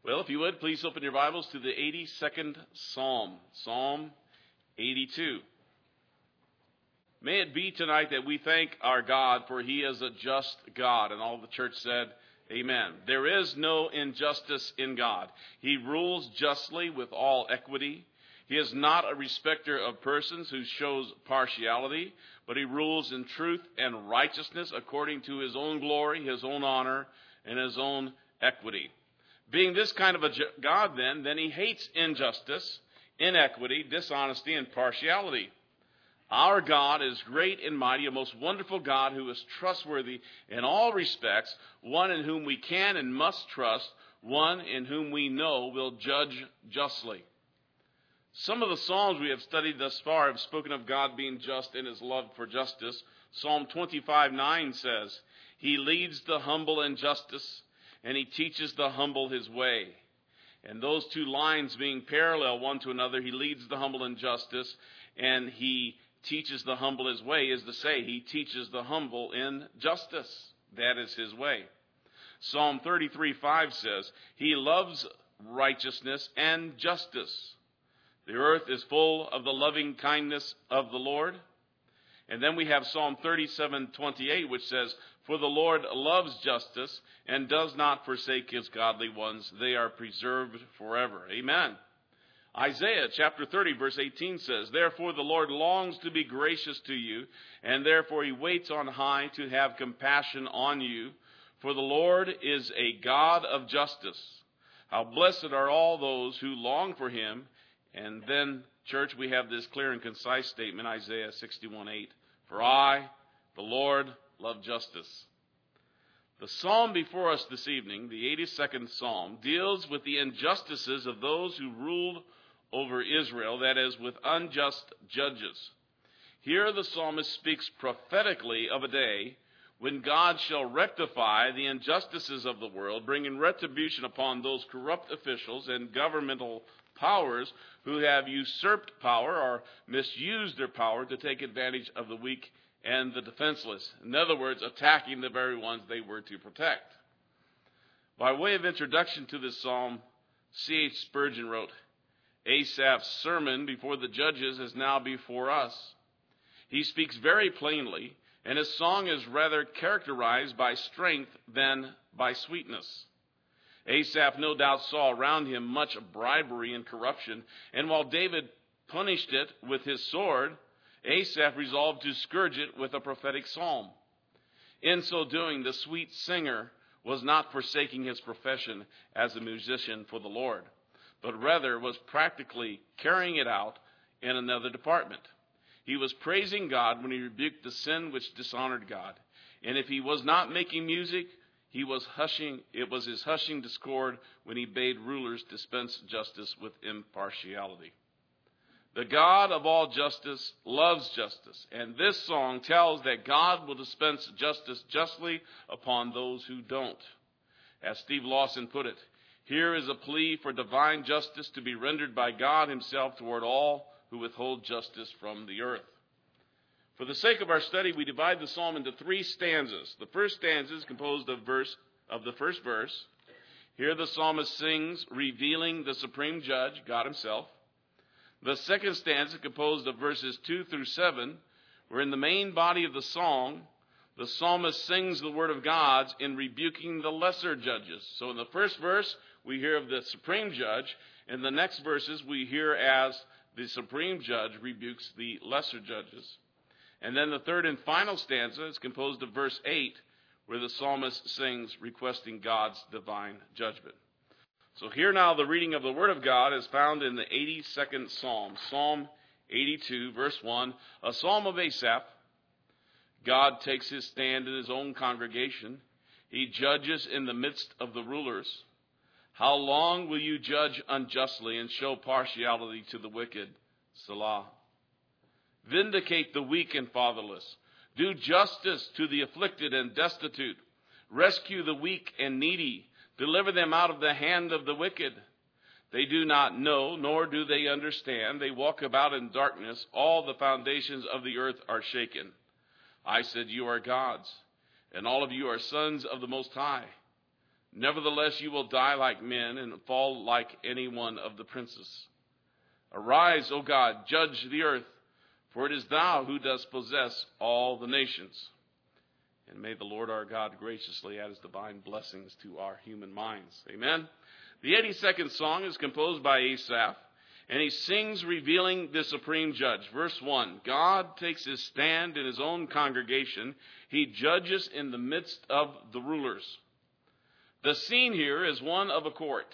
Well, if you would, please open your Bibles to the 82nd Psalm, Psalm 82. May it be tonight that we thank our God, for he is a just God. And all the church said, amen. There is no injustice in God. He rules justly with all equity. He is not a respecter of persons who shows partiality, but he rules in truth and righteousness according to his own glory, his own honor, and his own equity. Being this kind of a God, then he hates injustice, inequity, dishonesty, and partiality. Our God is great and mighty, a most wonderful God who is trustworthy in all respects, one in whom we can and must trust, one in whom we know will judge justly. Some of the Psalms we have studied thus far have spoken of God being just in his love for justice. Psalm 25:9 says, he leads the humble in justice, and he teaches the humble his way. And those two lines being parallel one to another, he leads the humble in justice, and he teaches the humble his way, is to say, he teaches the humble in justice. That is his way. Psalm 33:5 says, he loves righteousness and justice. The earth is full of the loving kindness of the Lord. And then we have Psalm 37:28, which says, for the Lord loves justice and does not forsake his godly ones. They are preserved forever. Amen. Isaiah chapter 30, verse 18 says, therefore the Lord longs to be gracious to you, and therefore he waits on high to have compassion on you. For the Lord is a God of justice. How blessed are all those who long for him. And then, church, we have this clear and concise statement, Isaiah 61:8. For I, the Lord, love justice. The psalm before us this evening, the 82nd Psalm, deals with the injustices of those who ruled over Israel, that is, with unjust judges. Here the psalmist speaks prophetically of a day when God shall rectify the injustices of the world, bringing retribution upon those corrupt officials and governmental powers who have usurped power or misused their power to take advantage of the weak and the defenseless. In other words, attacking the very ones they were to protect. By way of introduction to this psalm, C.H. Spurgeon wrote, Asaph's sermon before the judges is now before us. He speaks very plainly, and his song is rather characterized by strength than by sweetness. Asaph no doubt saw around him much bribery and corruption, and while David punished it with his sword, Asaph resolved to scourge it with a prophetic psalm. In so doing, the sweet singer was not forsaking his profession as a musician for the Lord, but rather was practically carrying it out in another department. He was praising God when he rebuked the sin which dishonored God. And if he was not making music, it was his hushing discord when he bade rulers dispense justice with impartiality. The God of all justice loves justice, and this song tells that God will dispense justice justly upon those who don't. As Steve Lawson put it, here is a plea for divine justice to be rendered by God himself toward all who withhold justice from the earth. For the sake of our study, we divide the psalm into three stanzas. The first stanza is composed of the first verse. Here the psalmist sings, revealing the supreme judge, God himself. The second stanza is composed of verses 2 through 7, where in the main body of the song, the psalmist sings the word of God in rebuking the lesser judges. So in the first verse, we hear of the supreme judge. In the next verses, we hear as the supreme judge rebukes the lesser judges. And then the third and final stanza is composed of verse 8, where the psalmist sings requesting God's divine judgment. So here now the reading of the Word of God is found in the 82nd Psalm, Psalm 82, verse 1, a psalm of Asaph. God takes his stand in his own congregation. He judges in the midst of the rulers. How long will you judge unjustly and show partiality to the wicked? Selah. Vindicate the weak and fatherless. Do justice to the afflicted and destitute. Rescue the weak and needy. Deliver them out of the hand of the wicked. They do not know, nor do they understand. They walk about in darkness. All the foundations of the earth are shaken. I said, you are gods, and all of you are sons of the Most High. Nevertheless, you will die like men and fall like any one of the princes. Arise, O God, judge the earth, for it is thou who dost possess all the nations. And may the Lord our God graciously add his divine blessings to our human minds. Amen. The 82nd song is composed by Asaph, and he sings revealing the supreme judge. Verse 1, God takes his stand in his own congregation. He judges in the midst of the rulers. The scene here is one of a court.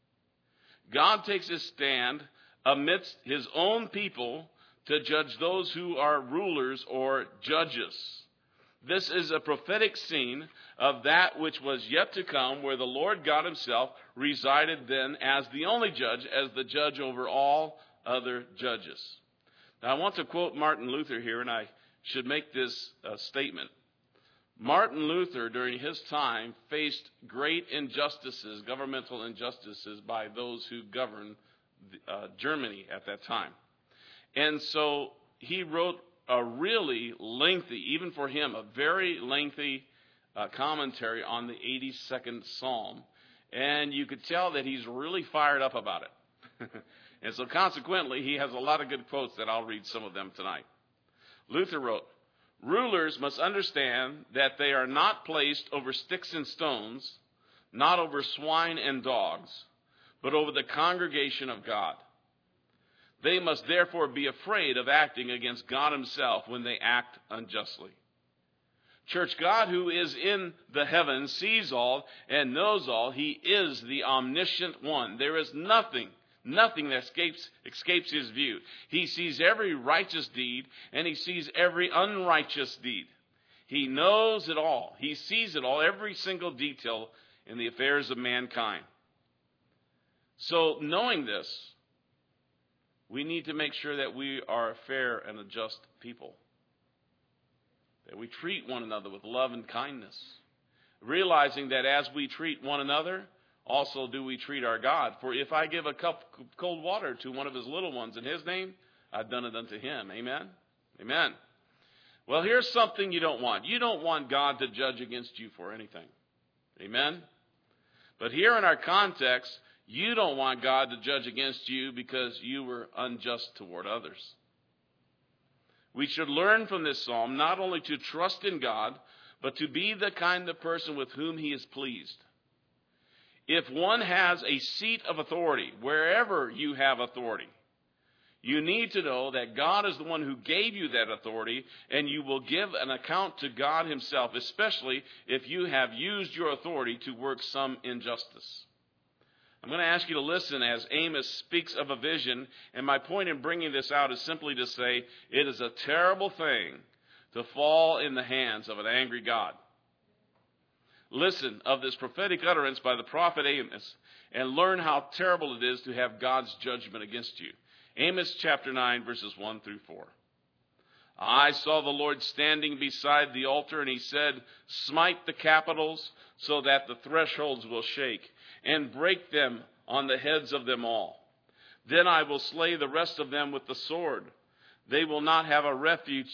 God takes his stand amidst his own people to judge those who are rulers or judges. This is a prophetic scene of that which was yet to come, where the Lord God himself resided then as the only judge, as the judge over all other judges. Now, I want to quote Martin Luther here, and I should make this statement. Martin Luther, during his time, faced great injustices, governmental injustices, by those who governed Germany at that time. And so he wrote a really lengthy, even for him, a very lengthy commentary on the 82nd Psalm. And you could tell that he's really fired up about it. And so consequently, he has a lot of good quotes that I'll read some of them tonight. Luther wrote, "Rulers must understand that they are not placed over sticks and stones, not over swine and dogs, but over the congregation of God. They must therefore be afraid of acting against God himself when they act unjustly. Church, God who is in the heavens sees all and knows all. He is the omniscient one. There is nothing that escapes his view. He sees every righteous deed and he sees every unrighteous deed. He knows it all. He sees it all, every single detail in the affairs of mankind. So knowing this, we need to make sure that we are a fair and a just people, that we treat one another with love and kindness, realizing that as we treat one another, also do we treat our God. For if I give a cup of cold water to one of his little ones in his name, I've done it unto him. Amen? Amen. Well, here's something you don't want. You don't want God to judge against you for anything. Amen? But here in our context, you don't want God to judge against you because you were unjust toward others. We should learn from this psalm not only to trust in God, but to be the kind of person with whom he is pleased. If one has a seat of authority, wherever you have authority, you need to know that God is the one who gave you that authority, and you will give an account to God himself, especially if you have used your authority to work some injustice. I'm going to ask you to listen as Amos speaks of a vision, and my point in bringing this out is simply to say it is a terrible thing to fall in the hands of an angry God. Listen of this prophetic utterance by the prophet Amos and learn how terrible it is to have God's judgment against you. Amos chapter 9, verses 1 through 4. I saw the Lord standing beside the altar, and he said, smite the capitals so that the thresholds will shake, and break them on the heads of them all. Then I will slay the rest of them with the sword. They will not have a refuge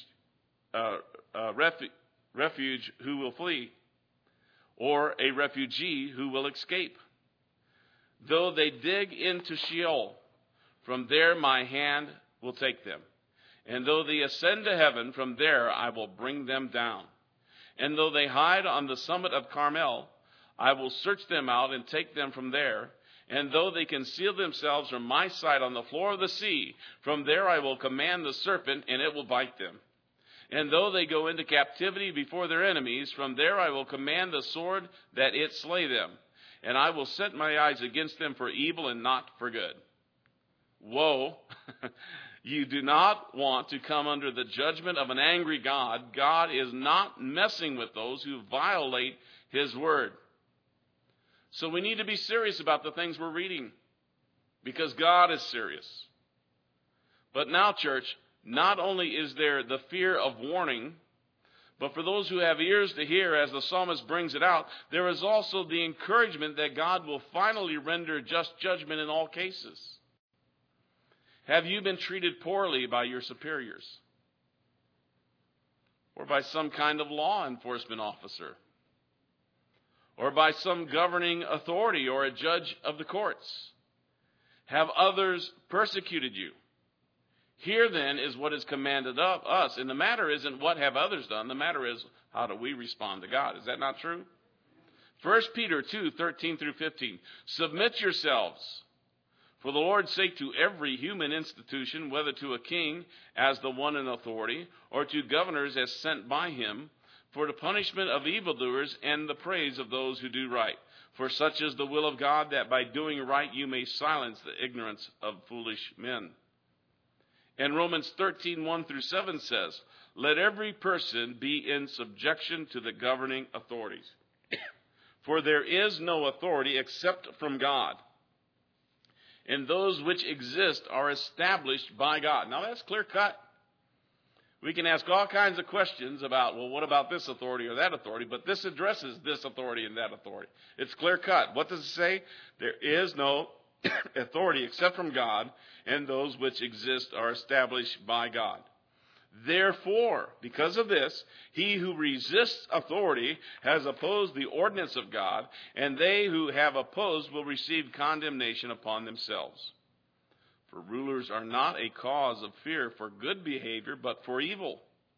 who will flee, or a refugee who will escape. Though they dig into Sheol, from there my hand will take them. And though they ascend to heaven, from there I will bring them down. And though they hide on the summit of Carmel, I will search them out and take them from there. And though they conceal themselves from my sight on the floor of the sea, from there I will command the serpent, and it will bite them. And though they go into captivity before their enemies, from there I will command the sword that it slay them. And I will set my eyes against them for evil and not for good. Woe! You do not want to come under the judgment of an angry God. God is not messing with those who violate his word. So we need to be serious about the things we're reading, because God is serious. But now, church, not only is there the fear of warning, but for those who have ears to hear, as the psalmist brings it out, there is also the encouragement that God will finally render just judgment in all cases. Have you been treated poorly by your superiors? Or by some kind of law enforcement officer? or by some governing authority or a judge of the courts? Have others persecuted you? Here then is what is commanded of us. And the matter isn't what have others done. The matter is, how do we respond to God? Is that not true? 1 Peter 2:13 through 15. Submit yourselves for the Lord's sake to every human institution, whether to a king as the one in authority, or to governors as sent by him, for the punishment of evildoers and the praise of those who do right. For such is the will of God, that by doing right you may silence the ignorance of foolish men. And Romans 13:1 through 7 says, let every person be in subjection to the governing authorities. For there is no authority except from God, and those which exist are established by God. Now that's clear cut. We can ask all kinds of questions about, well, what about this authority or that authority? But this addresses this authority and that authority. It's clear cut. What does it say? There is no authority except from God, and those which exist are established by God. Therefore, because of this, he who resists authority has opposed the ordinance of God, and they who have opposed will receive condemnation upon themselves. For rulers are not a cause of fear for good behavior, but for evil.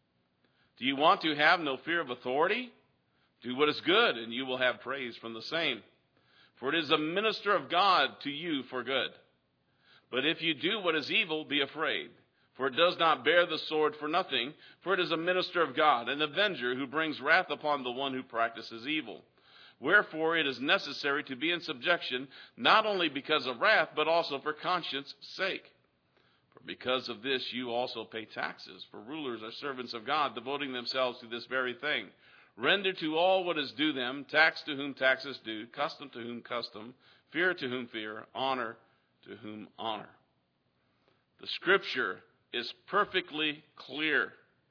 Do you want to have no fear of authority? Do what is good, and you will have praise from the same. For it is a minister of God to you for good. But if you do what is evil, be afraid. For it does not bear the sword for nothing, for it is a minister of God, an avenger who brings wrath upon the one who practices evil. Wherefore it is necessary to be in subjection, not only because of wrath, but also for conscience' sake. For because of this you also pay taxes, for rulers are servants of God, devoting themselves to this very thing. Render to all what is due them, tax to whom tax is due, custom to whom custom, fear to whom fear, honor to whom honor. The Scripture is perfectly clear.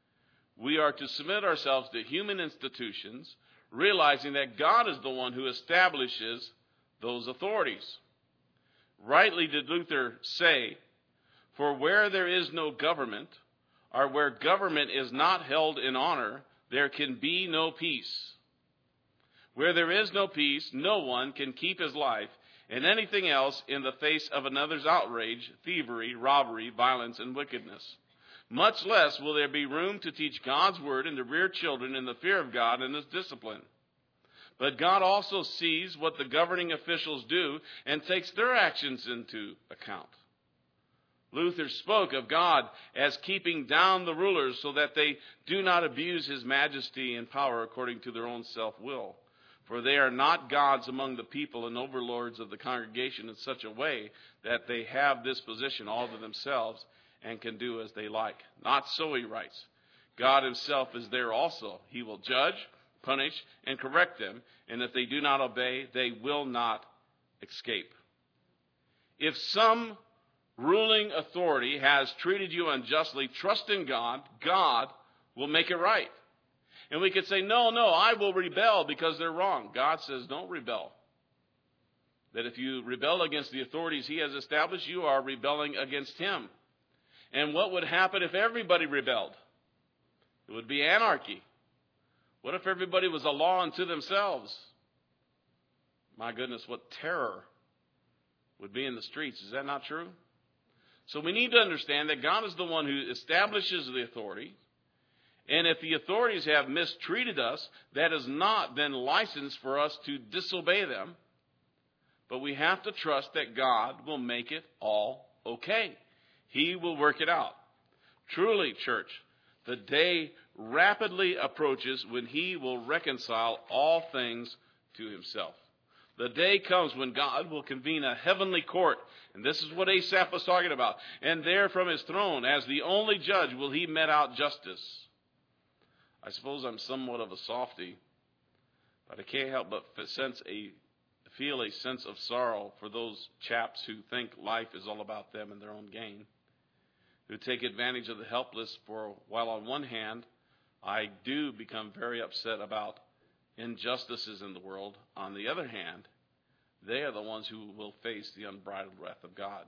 We are to submit ourselves to human institutions, realizing that God is the one who establishes those authorities. Rightly did Luther say, for where there is no government, or where government is not held in honor, there can be no peace. Where there is no peace, no one can keep his life and anything else in the face of another's outrage, thievery, robbery, violence, and wickedness. Much less will there be room to teach God's word and to rear children in the fear of God and his discipline. But God also sees what the governing officials do and takes their actions into account. Luther spoke of God as keeping down the rulers so that they do not abuse his majesty and power according to their own self-will. For they are not gods among the people and overlords of the congregation in such a way that they have this position all to themselves and can do as they like. Not so, he writes. God himself is there also. He will judge, punish, and correct them, and if they do not obey, they will not escape. If some ruling authority has treated you unjustly, trust in God. God will make it right. And we could say, no, I will rebel because they're wrong. God says, don't rebel. That if you rebel against the authorities he has established, you are rebelling against him. And what would happen if everybody rebelled? It would be anarchy. What if everybody was a law unto themselves? My goodness, what terror would be in the streets. Is that not true? So we need to understand that God is the one who establishes the authority. And if the authorities have mistreated us, that is not then license for us to disobey them. But we have to trust that God will make it all okay. He will work it out. Truly, church, the day rapidly approaches when he will reconcile all things to himself. The day comes when God will convene a heavenly court. And this is what Asaph was talking about. And there from his throne, as the only judge, will he mete out justice. I suppose I'm somewhat of a softy, but I can't help but feel a sense of sorrow for those chaps who think life is all about them and their own gain, who take advantage of the helpless while on one hand, I do become very upset about injustices in the world. On the other hand, they are the ones who will face the unbridled wrath of God.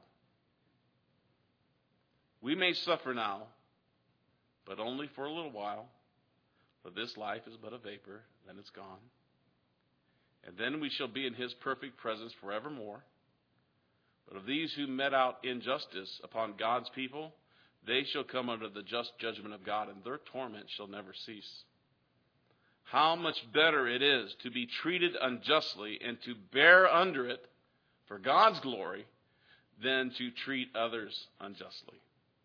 We may suffer now, but only for a little while. For this life is but a vapor, then it's gone. and then we shall be in his perfect presence forevermore. But of these who met out injustice upon God's people, they shall come under the just judgment of God, and their torment shall never cease. How much better it is to be treated unjustly and to bear under it for God's glory than to treat others unjustly.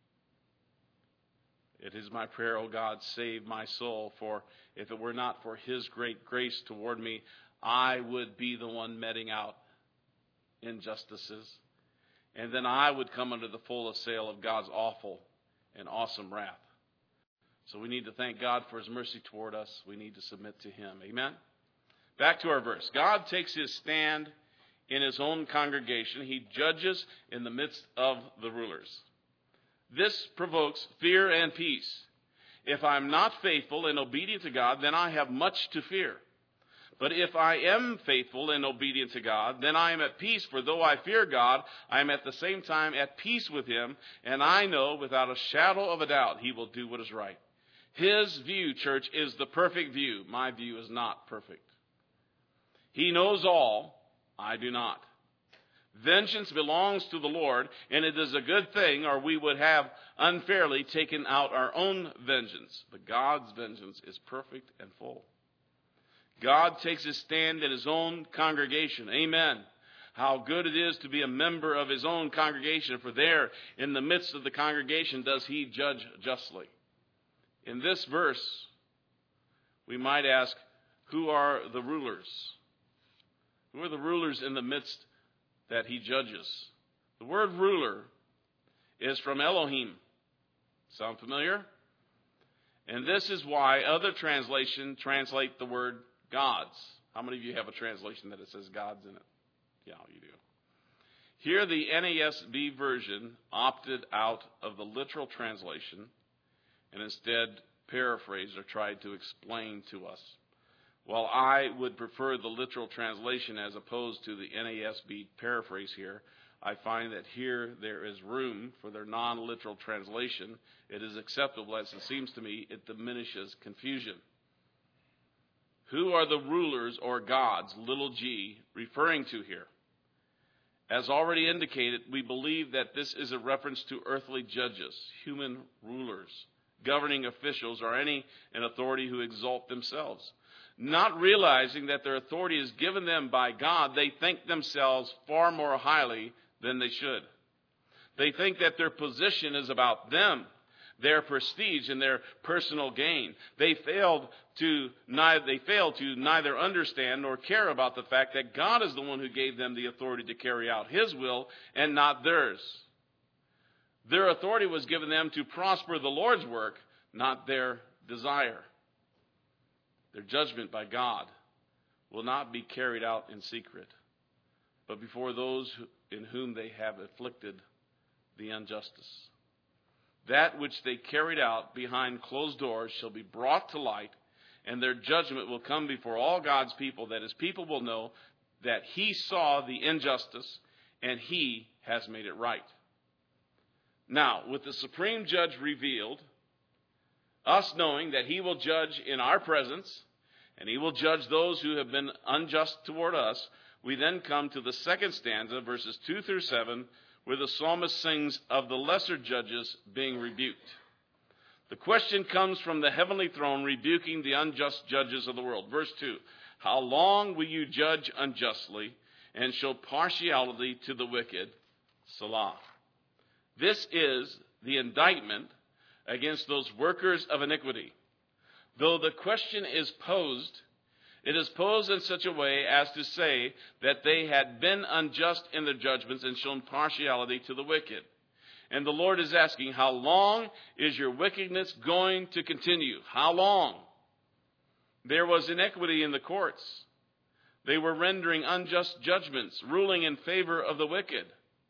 It is my prayer, O God, save my soul, for if it were not for his great grace toward me, I would be the one meting out injustices, and then I would come under the full assail of God's awful and awesome wrath. So we need to thank God for his mercy toward us. We need to submit to him. Amen? Back to our verse. God takes his stand in his own congregation. He judges in the midst of the rulers. This provokes fear and peace. If I'm not faithful and obedient to God, then I have much to fear. But if I am faithful and obedient to God, then I am at peace. For though I fear God, I am at the same time at peace with him. And I know without a shadow of a doubt he will do what is right. His view, church, is the perfect view. My view is not perfect. He knows all. I do not. Vengeance belongs to the Lord, and it is a good thing, or we would have unfairly taken out our own vengeance. But God's vengeance is perfect and full. God takes his stand in his own congregation. Amen. How good it is to be a member of his own congregation, for there, in the midst of the congregation, does he judge justly. In this verse, we might ask, who are the rulers? Who are the rulers in the midst that he judges? The word ruler is from Elohim. Sound familiar? And this is why other translations translate the word gods. How many of you have a translation that it says gods in it? Yeah, you do. Here the NASB version opted out of the literal translation and instead paraphrased or tried to explain to us. While I would prefer the literal translation as opposed to the NASB paraphrase here, I find that here there is room for their non-literal translation. It is acceptable, as it seems to me, it diminishes confusion. Who are the rulers or gods, little g, referring to here? As already indicated, we believe that this is a reference to earthly judges, human rulers, governing officials, or any in authority who exalt themselves. Not realizing that their authority is given them by God, they think themselves far more highly than they should. They think that their position is about them, their prestige, and their personal gain. They fail to neither understand nor care about the fact that God is the one who gave them the authority to carry out his will and not theirs. Their authority was given them to prosper the Lord's work, not their desire. Their judgment by God will not be carried out in secret, but before those in whom they have afflicted the injustice. That which they carried out behind closed doors shall be brought to light, and their judgment will come before all God's people, that his people will know that he saw the injustice and he has made it right. Now, with the supreme judge revealed, us knowing that he will judge in our presence, and he will judge those who have been unjust toward us, we then come to the second stanza, verses 2 through 7, where the psalmist sings of the lesser judges being rebuked. The question comes from the heavenly throne rebuking the unjust judges of the world. Verse 2, how long will you judge unjustly and show partiality to the wicked? Selah. This is the indictment against those workers of iniquity. Though the question is posed, it is posed in such a way as to say that they had been unjust in their judgments and shown partiality to the wicked. And the Lord is asking, how long is your wickedness going to continue? How long? There was iniquity in the courts. They were rendering unjust judgments, ruling in favor of the wicked.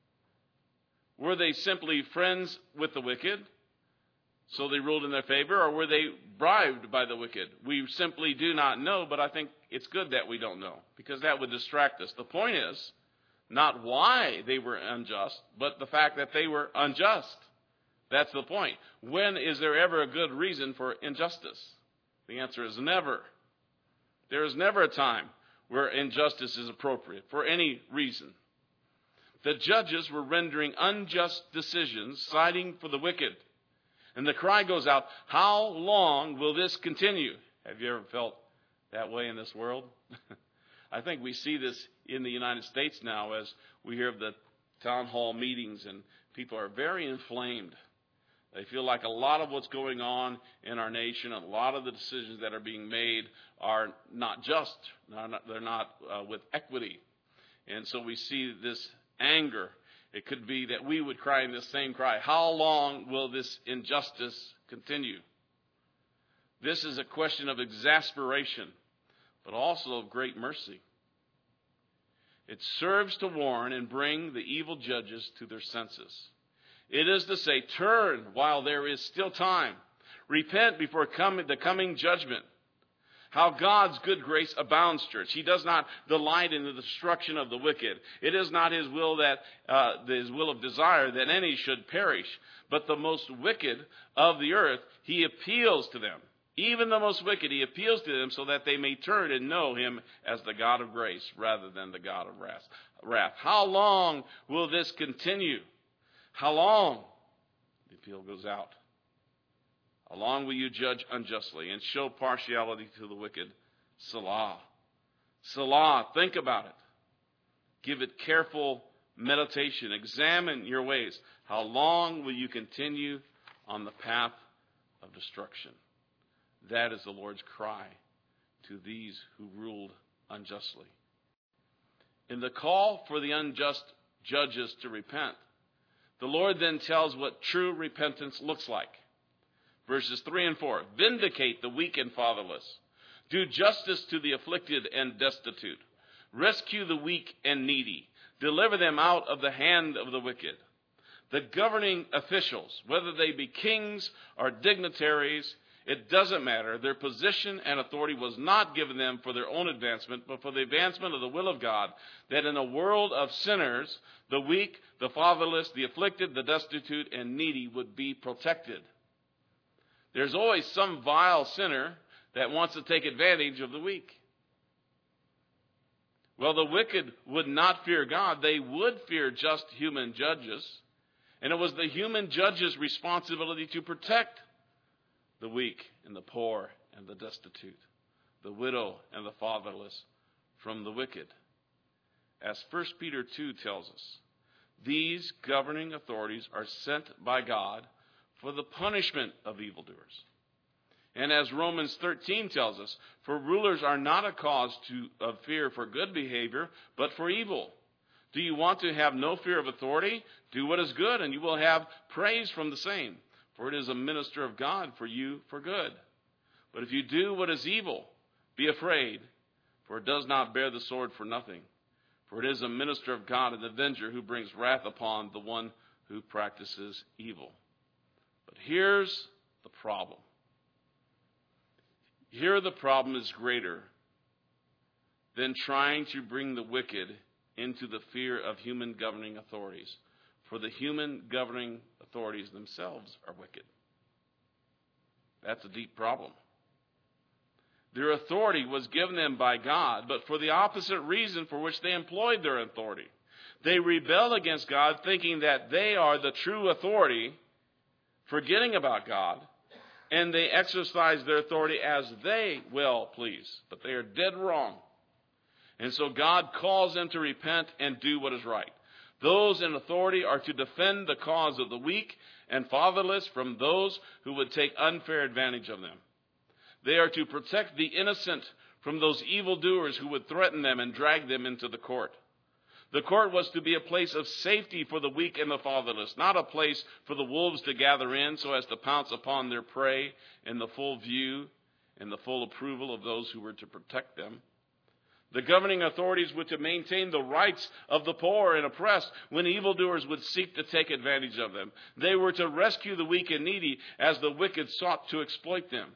Were they simply friends with the wicked, so they ruled in their favor, or were they bribed by the wicked? We simply do not know, but I think it's good that we don't know, because that would distract us. The point is not why they were unjust, but the fact that they were unjust. That's the point. When is there ever a good reason for injustice? The answer is never. There is never a time where injustice is appropriate for any reason. The judges were rendering unjust decisions, siding for the wicked. And the cry goes out, how long will this continue? Have you ever felt that way in this world? I think we see this in the United States now as we hear of the town hall meetings, and people are very inflamed. They feel like a lot of what's going on in our nation, a lot of the decisions that are being made are not just. They're not with equity. And so we see this anger. It could be that we would cry in this same cry, how long will this injustice continue? This is a question of exasperation, but also of great mercy. It serves to warn and bring the evil judges to their senses. It is to say, turn while there is still time. Repent before the coming judgment. How God's good grace abounds, church. He does not delight in the destruction of the wicked. It is not his will his will of desire that any should perish. But the most wicked of the earth, he appeals to them. Even the most wicked, he appeals to them so that they may turn and know him as the God of grace rather than the God of wrath. How long will this continue? How long? The appeal goes out. How long will you judge unjustly and show partiality to the wicked? Selah. Selah. Think about it. Give it careful meditation. Examine your ways. How long will you continue on the path of destruction? That is the Lord's cry to these who ruled unjustly. In the call for the unjust judges to repent, the Lord then tells what true repentance looks like. Verses 3 and 4, vindicate the weak and fatherless. Do justice to the afflicted and destitute. Rescue the weak and needy. Deliver them out of the hand of the wicked. The governing officials, whether they be kings or dignitaries, it doesn't matter. Their position and authority was not given them for their own advancement, but for the advancement of the will of God, that in a world of sinners, the weak, the fatherless, the afflicted, the destitute, and needy would be protected. There's always some vile sinner that wants to take advantage of the weak. Well, the wicked would not fear God. They would fear just human judges. And it was the human judge's responsibility to protect the weak and the poor and the destitute, the widow and the fatherless from the wicked. As 1 Peter 2 tells us, these governing authorities are sent by God for the punishment of evildoers. And as Romans 13 tells us, for rulers are not a cause of fear for good behavior, but for evil. Do you want to have no fear of authority? Do what is good, and you will have praise from the same. For it is a minister of God for you for good. But if you do what is evil, be afraid, for it does not bear the sword for nothing. For it is a minister of God, an avenger who brings wrath upon the one who practices evil. But here's the problem. Here the problem is greater than trying to bring the wicked into the fear of human governing authorities. For the human governing authorities themselves are wicked. That's a deep problem. Their authority was given them by God, but for the opposite reason for which they employed their authority. They rebel against God, thinking that they are the true authority, forgetting about God, and they exercise their authority as they will please. But they are dead wrong. And so God calls them to repent and do what is right. Those in authority are to defend the cause of the weak and fatherless from those who would take unfair advantage of them. They are to protect the innocent from those evildoers who would threaten them and drag them into the court. The court was to be a place of safety for the weak and the fatherless, not a place for the wolves to gather in so as to pounce upon their prey in the full view and the full approval of those who were to protect them. The governing authorities were to maintain the rights of the poor and oppressed when evildoers would seek to take advantage of them. They were to rescue the weak and needy as the wicked sought to exploit them.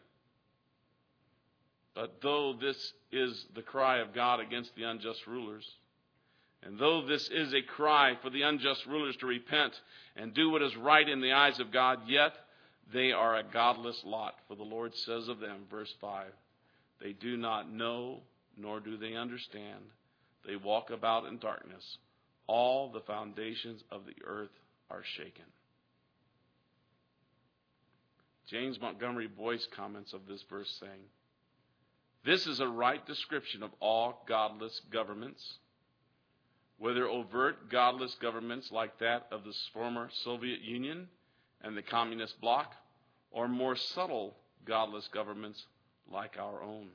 But though this is the cry of God against the unjust rulers, and though this is a cry for the unjust rulers to repent and do what is right in the eyes of God, yet they are a godless lot. For the Lord says of them, verse 5, they do not know nor do they understand. They walk about in darkness. All the foundations of the earth are shaken. James Montgomery Boyce comments of this verse saying, this is a right description of all godless governments, whether overt godless governments like that of the former Soviet Union and the communist bloc, or more subtle godless governments like our own.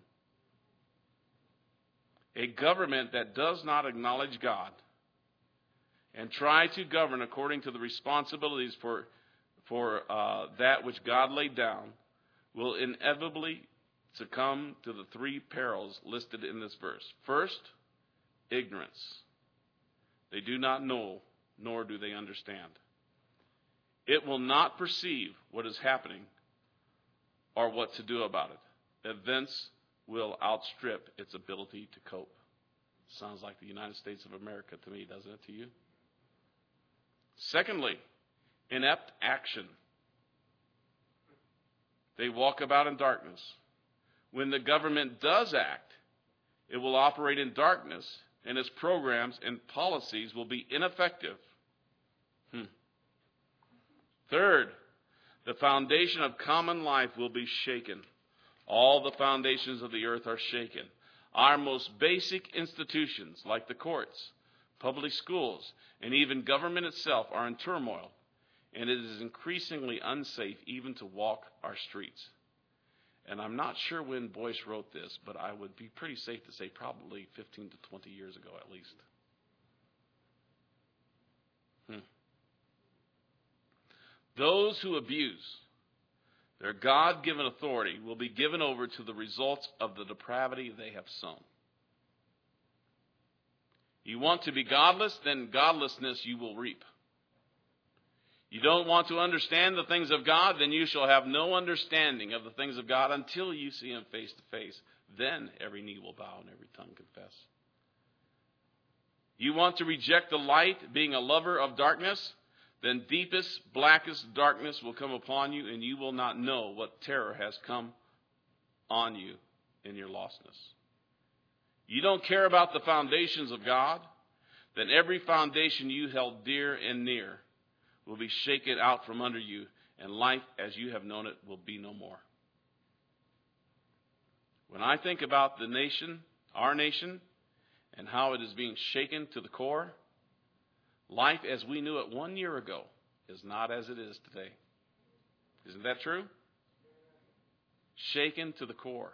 A government that does not acknowledge God and try to govern according to the responsibilities for that which God laid down will inevitably succumb to the three perils listed in this verse. First, ignorance. They do not know, nor do they understand. It will not perceive what is happening or what to do about it. Events will outstrip its ability to cope. Sounds like the United States of America to me, doesn't it to you? Secondly, inept action. They walk about in darkness. When the government does act, it will operate in darkness, and its programs and policies will be ineffective. Third, the foundation of common life will be shaken. All the foundations of the earth are shaken. Our most basic institutions, like the courts, public schools, and even government itself, are in turmoil, and it is increasingly unsafe even to walk our streets. And I'm not sure when Boyce wrote this, but I would be pretty safe to say probably 15 to 20 years ago at least. Those who abuse their God-given authority will be given over to the results of the depravity they have sown. You want to be godless, then godlessness you will reap. You don't want to understand the things of God, then you shall have no understanding of the things of God until you see Him face to face. Then every knee will bow and every tongue confess. You want to reject the light, being a lover of darkness, then deepest, blackest darkness will come upon you, and you will not know what terror has come on you in your lostness. You don't care about the foundations of God, then every foundation you held dear and near will be shaken out from under you, and life as you have known it will be no more. When I think about the nation, our nation, and how it is being shaken to the core, life as we knew it 1 year ago is not as it is today. Isn't that true? Shaken to the core.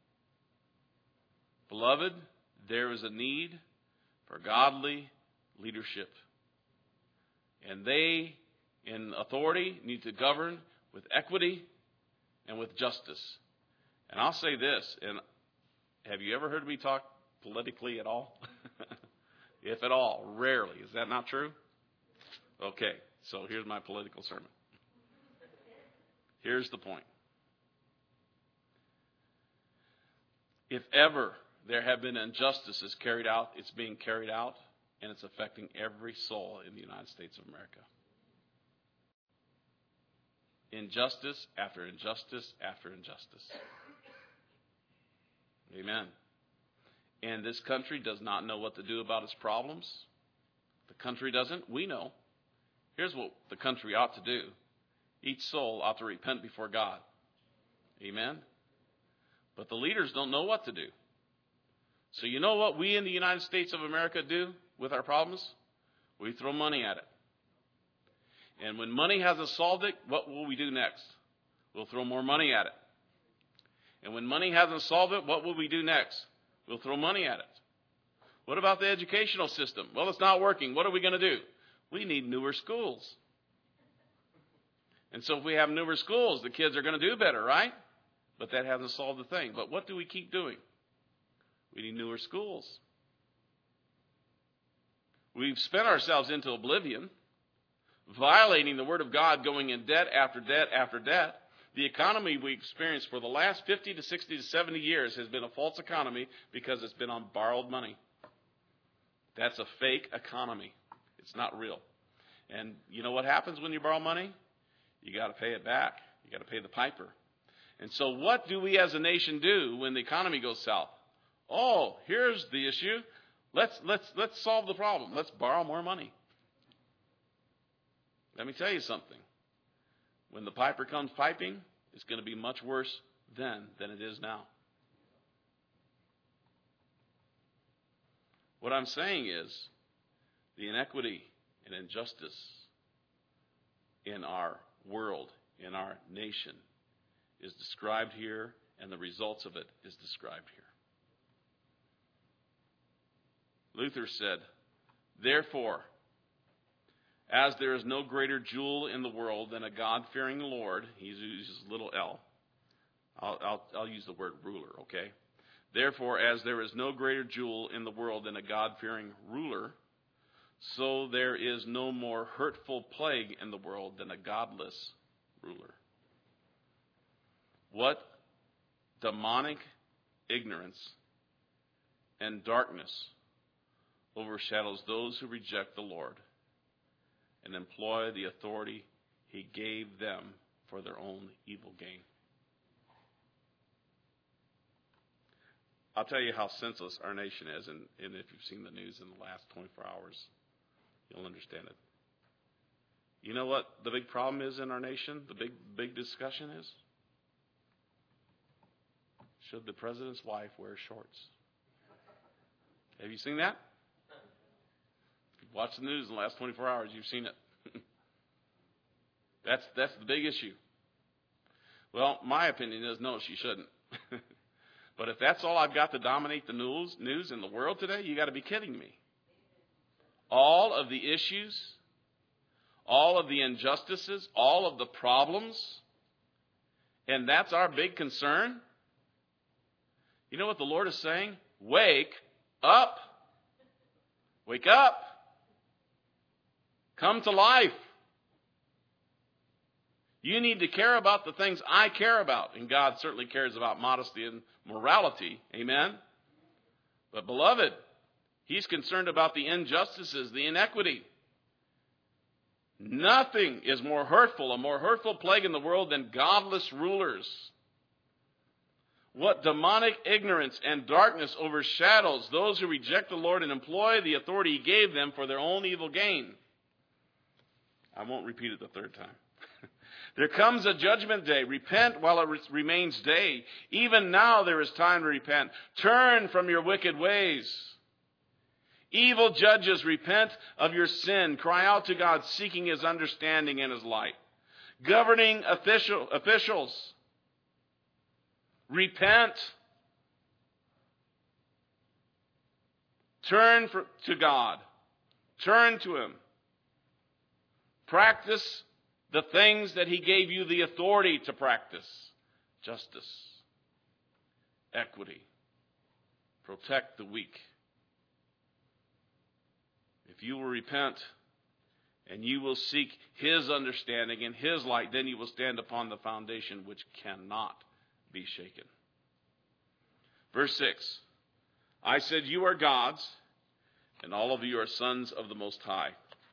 Beloved, there is a need for godly leadership. And they, in authority, need to govern with equity and with justice. And I'll say this, and have you ever heard me talk politically at all? If at all, rarely. Is that not true? Okay, so here's my political sermon. Here's the point. If ever there have been injustices carried out, it's being carried out, and it's affecting every soul in the United States of America. Injustice after injustice after injustice. Amen. And this country does not know what to do about its problems. The country doesn't. We know. Here's what the country ought to do. Each soul ought to repent before God. Amen. But the leaders don't know what to do. So you know what we in the United States of America do with our problems? We throw money at it. And when money hasn't solved it, what will we do next? We'll throw more money at it. And when money hasn't solved it, what will we do next? We'll throw money at it. What about the educational system? Well, it's not working. What are we going to do? We need newer schools. And so if we have newer schools, the kids are going to do better, right? But that hasn't solved the thing. But what do we keep doing? We need newer schools. We've spent ourselves into oblivion, violating the Word of God, going in debt after debt after debt. The economy we experienced for the last 50 to 60 to 70 years has been a false economy because it's been on borrowed money. That's a fake economy. It's not real. And you know what happens when you borrow money? You got to pay it back. You got to pay the piper. And so what do we as a nation do when the economy goes south? Oh, here's the issue. Let's solve the problem. Let's borrow more money. Let me tell you something. When the piper comes piping, it's going to be much worse then than it is now. What I'm saying is the inequity and injustice in our world, in our nation, is described here, and the results of it is described here. Luther said, therefore, as there is no greater jewel in the world than a God-fearing Lord, he uses little l. I'll use the word ruler, okay? Therefore, as there is no greater jewel in the world than a God-fearing ruler, so there is no more hurtful plague in the world than a godless ruler. What demonic ignorance and darkness overshadows those who reject the Lord and employ the authority he gave them for their own evil gain. I'll tell you how senseless our nation is, and if you've seen the news in the last 24 hours, you'll understand it. You know what the big problem is in our nation? The big discussion is, should the president's wife wear shorts? Have you seen that? If you've watched the news in the last 24 hours, you've seen it. That's the big issue. Well, my opinion is no, she shouldn't. But if that's all I've got to dominate the news in the world today, you got to be kidding me. All of the issues, all of the injustices, all of the problems, and that's our big concern. You know what the Lord is saying? Wake up. Wake up. Come to life. You need to care about the things I care about. And God certainly cares about modesty and morality. Amen? But beloved, he's concerned about the injustices, the inequity. Nothing is more hurtful, a more hurtful plague in the world than godless rulers. What demonic ignorance and darkness overshadows those who reject the Lord and employ the authority he gave them for their own evil gain. I won't repeat it the third time. There comes a judgment day. Repent while it remains day. Even now there is time to repent. Turn from your wicked ways. Evil judges, repent of your sin. Cry out to God, seeking his understanding and his light. Governing officials, repent. Turn to God. Turn to him. Practice the things that he gave you the authority to practice. Justice, equity, protect the weak. If you will repent and you will seek his understanding and his light, then you will stand upon the foundation which cannot be shaken. Verse 6, I said, you are gods, and all of you are sons of the Most High.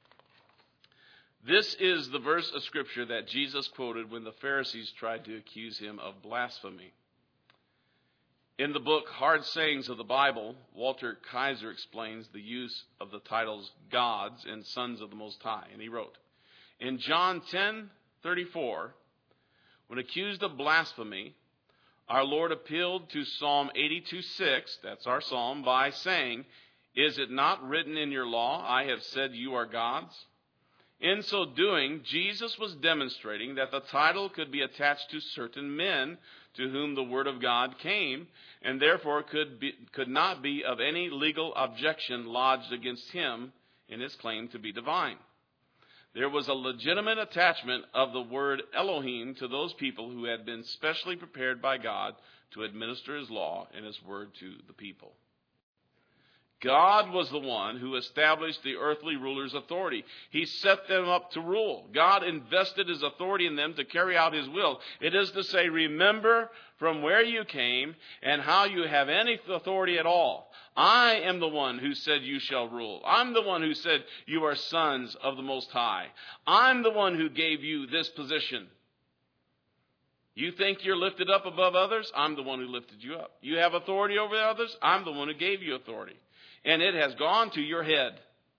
This is the verse of Scripture that Jesus quoted when the Pharisees tried to accuse him of blasphemy. In the book Hard Sayings of the Bible, Walter Kaiser explains the use of the titles gods and sons of the Most High. And he wrote, in John 10:34, when accused of blasphemy, our Lord appealed to Psalm 82:6, that's our psalm, by saying, is it not written in your law, I have said you are gods? In so doing, Jesus was demonstrating that the title could be attached to certain men to whom the word of God came, and therefore could not be of any legal objection lodged against him in his claim to be divine. There was a legitimate attachment of the word Elohim to those people who had been specially prepared by God to administer his law and his word to the people. God was the one who established the earthly rulers' authority. He set them up to rule. God invested his authority in them to carry out his will. It is to say, remember from where you came and how you have any authority at all. I am the one who said you shall rule. I'm the one who said you are sons of the Most High. I'm the one who gave you this position. You think you're lifted up above others? I'm the one who lifted you up. You have authority over others? I'm the one who gave you authority. And it has gone to your head.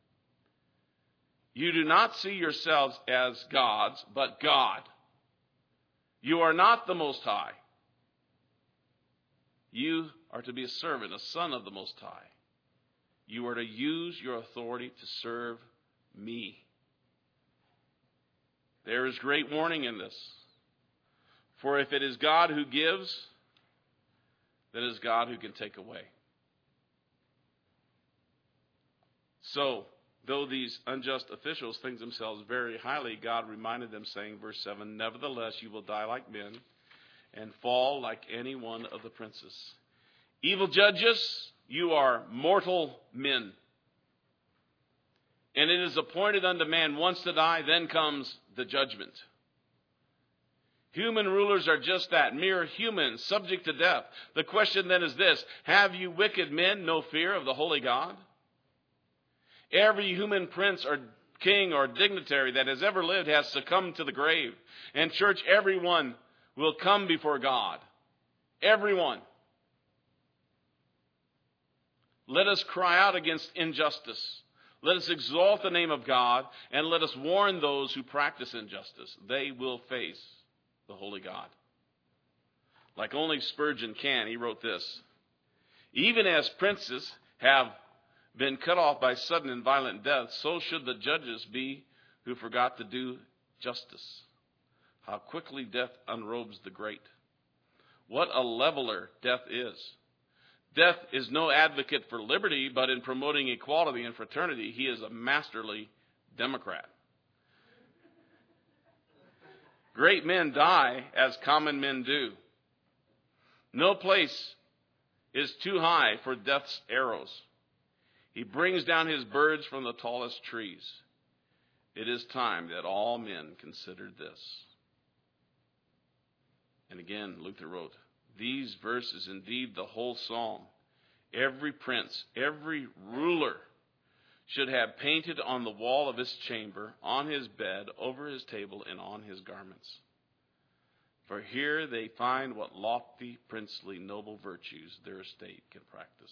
You do not see yourselves as gods, but God. You are not the Most High. You are to be a servant, a son of the Most High. You are to use your authority to serve me. There is great warning in this. For if it is God who gives, then it is God who can take away. So, though these unjust officials think themselves very highly, God reminded them, saying, verse 7, nevertheless you will die like men and fall like any one of the princes. Evil judges, you are mortal men. And it is appointed unto man once to die, then comes the judgment. Human rulers are just that, mere humans, subject to death. The question then is this: have you wicked men no fear of the holy God? Every human prince or king or dignitary that has ever lived has succumbed to the grave. And church, everyone will come before God. Everyone. Let us cry out against injustice. Let us exalt the name of God, and let us warn those who practice injustice. They will face the holy God. Like only Spurgeon can, he wrote this: even as princes have been cut off by sudden and violent death, so should the judges be who forgot to do justice. How quickly death unrobes the great. What a leveler death is. Death is no advocate for liberty, but in promoting equality and fraternity, he is a masterly Democrat. Great men die as common men do. No place is too high for death's arrows. He brings down his birds from the tallest trees. It is time that all men considered this. And again, Luther wrote, these verses, indeed the whole psalm, every prince, every ruler should have painted on the wall of his chamber, on his bed, over his table, and on his garments. For here they find what lofty, princely, noble virtues their estate can practice.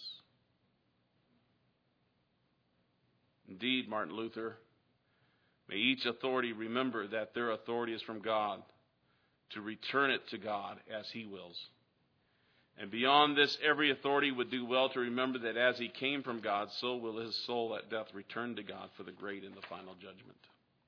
Indeed, Martin Luther, may each authority remember that their authority is from God, to return it to God as he wills. And beyond this, every authority would do well to remember that as he came from God, so will his soul at death return to God for the great and the final judgment.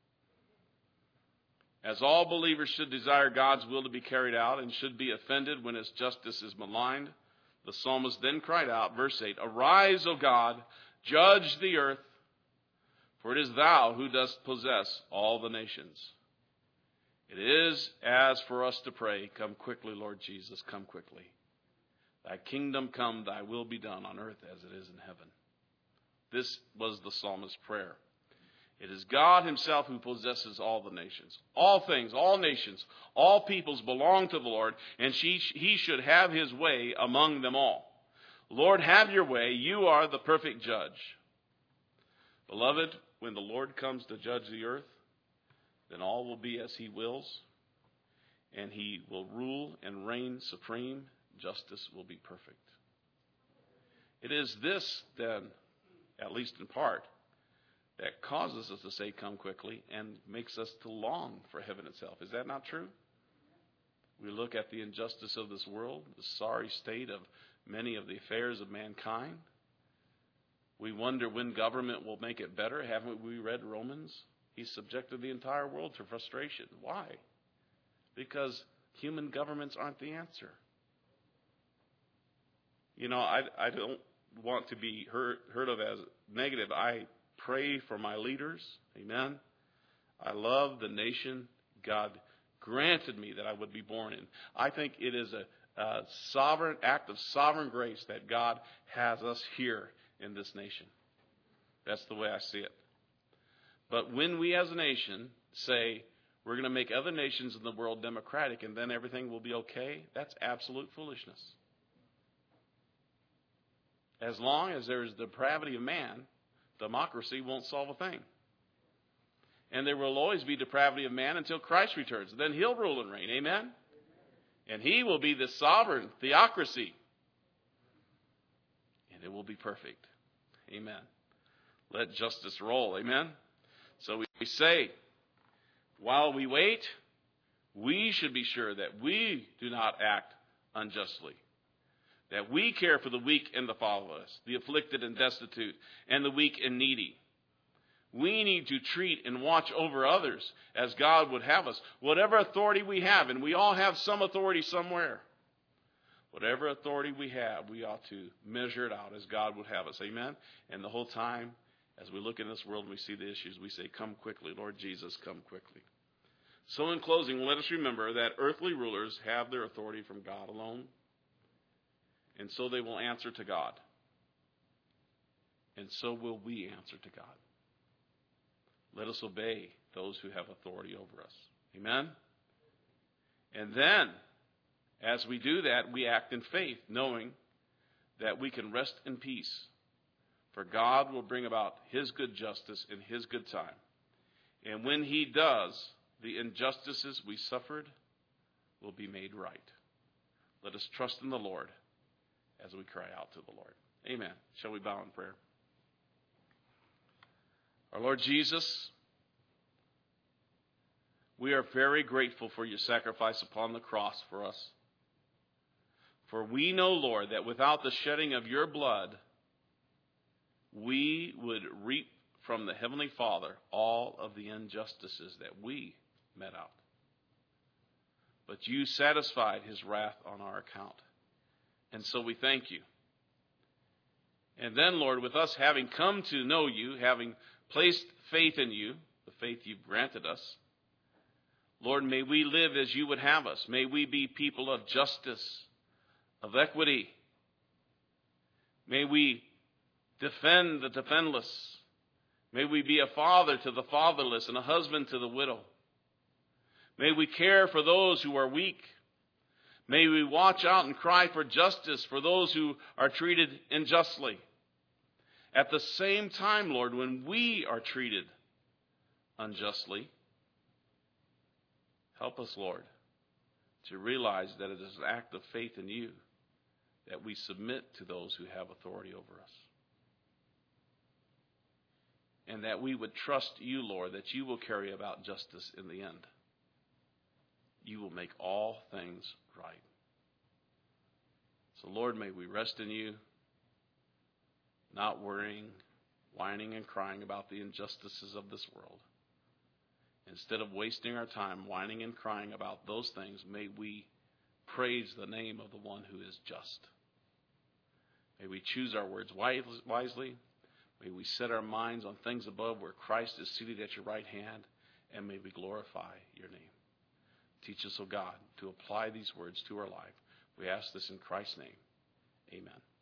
As all believers should desire God's will to be carried out and should be offended when his justice is maligned, the psalmist then cried out, verse 8, arise, O God, judge the earth, for it is thou who dost possess all the nations. It is as for us to pray, come quickly, Lord Jesus, come quickly. Thy kingdom come, thy will be done on earth as it is in heaven. This was the psalmist's prayer. It is God himself who possesses all the nations. All things, all nations, all peoples belong to the Lord, and he should have his way among them all. Lord, have your way. You are the perfect judge. Beloved, when the Lord comes to judge the earth, then all will be as he wills, and he will rule and reign supreme. Justice will be perfect. It is this, then, at least in part, that causes us to say, come quickly, and makes us to long for heaven itself. Is that not true? We look at the injustice of this world, the sorry state of many of the affairs of mankind. We wonder when government will make it better. Haven't we read Romans? He subjected the entire world to frustration. Why? Because human governments aren't the answer. You know, I don't want to be heard of as negative. I pray for my leaders. Amen. I love the nation God granted me that I would be born in. I think it is a sovereign act of sovereign grace that God has us here in this nation. That's the way I see it. But when we as a nation say we're going to make other nations in the world democratic and then everything will be okay, that's absolute foolishness. As long as there is depravity of man, democracy won't solve a thing. And there will always be depravity of man until Christ returns. Then he'll rule and reign. Amen? And he will be the sovereign theocracy. And it will be perfect. Amen. Let justice roll. Amen. So we say, while we wait, we should be sure that we do not act unjustly. That we care for the weak and the fatherless, the afflicted and destitute, and the weak and needy. We need to treat and watch over others as God would have us. Whatever authority we have, and we all have some authority somewhere. Whatever authority we have, we ought to measure it out as God would have us. Amen? And the whole time, as we look in this world and we see the issues, we say, come quickly, Lord Jesus, come quickly. So in closing, let us remember that earthly rulers have their authority from God alone. And so they will answer to God. And so will we answer to God. Let us obey those who have authority over us. Amen? And then, as we do that, we act in faith, knowing that we can rest in peace. For God will bring about his good justice in his good time. And when he does, the injustices we suffered will be made right. Let us trust in the Lord as we cry out to the Lord. Amen. Shall we bow in prayer? Our Lord Jesus, we are very grateful for your sacrifice upon the cross for us. For we know, Lord, that without the shedding of your blood, we would reap from the Heavenly Father all of the injustices that we met out. But you satisfied his wrath on our account. And so we thank you. And then, Lord, with us having come to know you, having placed faith in you, the faith you've granted us, Lord, may we live as you would have us. May we be people of justice, of equity. May we defend the defendless. May we be a father to the fatherless and a husband to the widow. May we care for those who are weak. May we watch out and cry for justice for those who are treated unjustly. At the same time, Lord, when we are treated unjustly, help us, Lord, to realize that it is an act of faith in you that we submit to those who have authority over us. And that we would trust you, Lord, that you will carry about justice in the end. You will make all things right. So, Lord, may we rest in you, not worrying, whining, and crying about the injustices of this world. Instead of wasting our time whining and crying about those things, may we praise the name of the one who is just. May we choose our words wisely. May we set our minds on things above where Christ is seated at your right hand, and may we glorify your name. Teach us, O God, to apply these words to our life. We ask this in Christ's name. Amen.